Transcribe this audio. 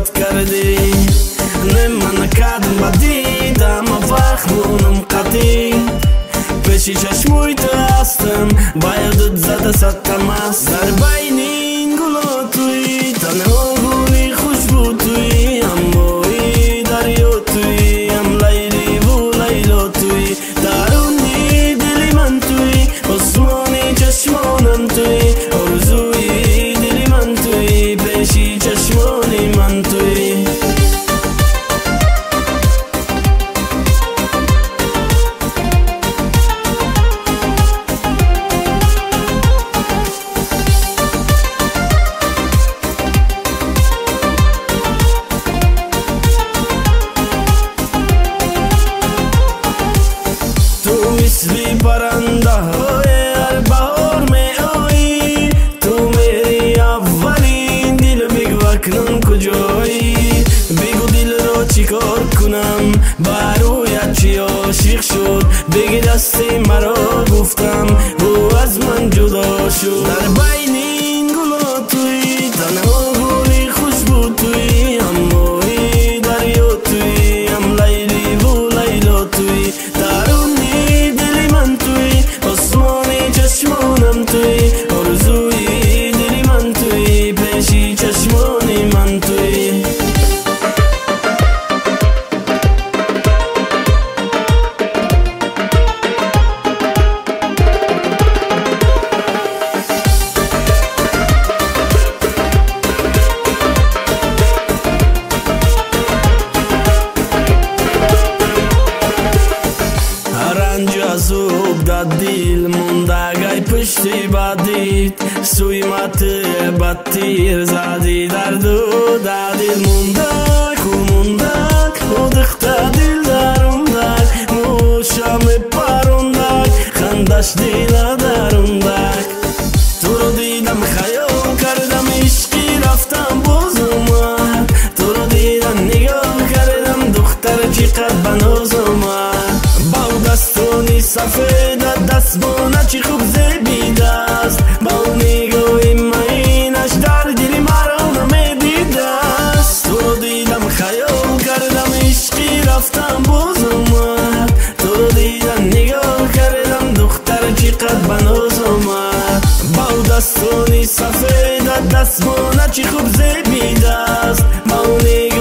یاد کردی نه من کردم بدید اما فخمونم قطعی پیشی چشموی تو هستم باید زده ستم است در بین این گلا توی تنها گونی خوشبو توی اموی دریا توی ام لیلی و لیلا توی درونی دلی من توی آسمانی چشمانم توی آرزوی دلی من توی پیشی چشمانی من توی مثلی پرنده های هر بهار می آیی تو میری اولین دل بگو اکنون کجایی بگو دل را چی کار کنم برویت چی عاشق شد بگی دستی مرا گفتم او از من جدا شد در بین این گلا توی تنها گلی خوشبو توی اموی دریا توی ام لیلی و لیلا توی چشمانم توی آرزوی دلی من توی پیشی چشمانی من توی رنج از اوب داد دیل موندگای پشتی بدید سوی مت بدتیر زدی درد و دادیل موندک و موندک و دخت دیل دروندک موشم پروندک خندش دیل دروندک تو رو دیدم خیال کردم عشقی رفتم باز اومد تو رو دیدم نگاه کردم دختر چقدر بناز اومد با دستانی سفید دست بانه چی خوب زیبیده است با نگاه مینش در دلی مرا نمیدیده است تو رو دیدم خیال کردم عشقی رفتم باز اومد تو رو دیدم نگاه کردم دختر چقدر بناز اومد با دستانی سفید دست بانه چی خوب زیبیده است با